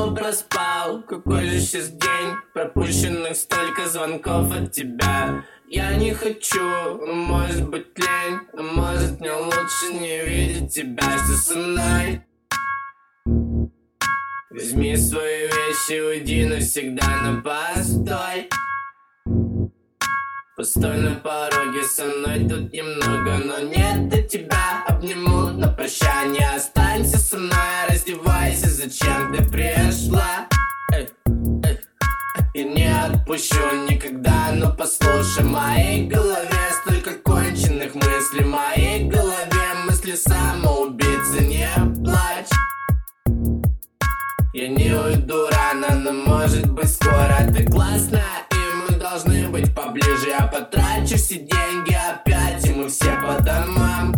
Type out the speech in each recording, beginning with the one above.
снова проспал. Какой же сейчас день, пропущенных столько звонков от тебя. Я не хочу, может быть лень, а может мне лучше не видеть тебя. Что со мной? Возьми свои вещи, уйди навсегда на постой. Постой на пороге, со мной тут немного, но нет до тебя. Обниму на прощание, останься со мной, раздевайся, зачем ты пришла? И не отпущу никогда, но послушай, в моей голове столько конченных мыслей, в моей голове мысли самоубийцы, не плачь. Я не уйду рано, но может быть скоро. Ты классная, и мы должны быть поближе. Я потрачу все деньги опять, и мы все по домам.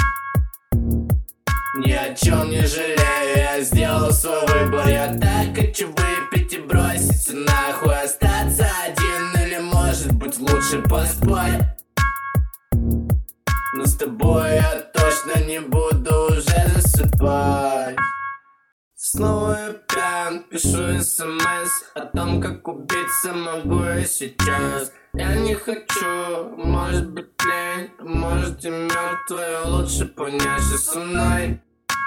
Ни о чем не жалею, я сделал свой выбор. Я так хочу выпить и броситься нахуй, остаться один, или может быть лучше поспорь. Но с тобой я точно не буду уже засыпать. Снова я пьян, пишу смс о том, как убиться могу я сейчас. Я не хочу, может быть лень, может и мертвая, лучше понять, что со мной.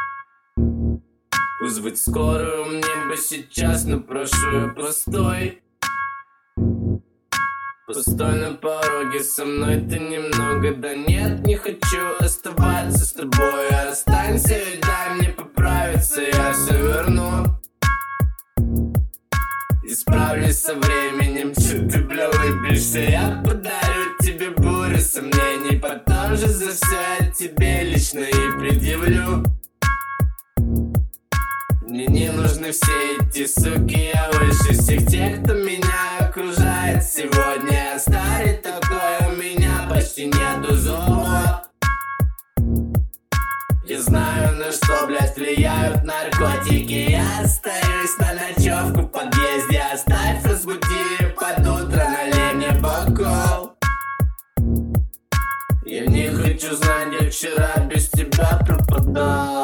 Вызвать скорую мне бы сейчас, но прошу я постой. Постой на пороге, со мной ты немного. Да нет, не хочу оставаться с тобой. Останься и дай мне поправиться, я все верну. Исправлюсь со временем, чё ты, бля, выбьешься. Я подарю тебе бурю сомнений, потом же за все я тебе лично и предъявлю. Мне не нужны все эти суки, я выше всех тех, кто меня окружает сегодня. Я старый такой, у меня почти нету зубов. Я знаю, на что, блядь, влияют наркотики. Я остаюсь на ночевку в подъезде. Оставь, разбуди под утро, налей мне бокал. Я не хочу знать, как вчера без тебя пропадал.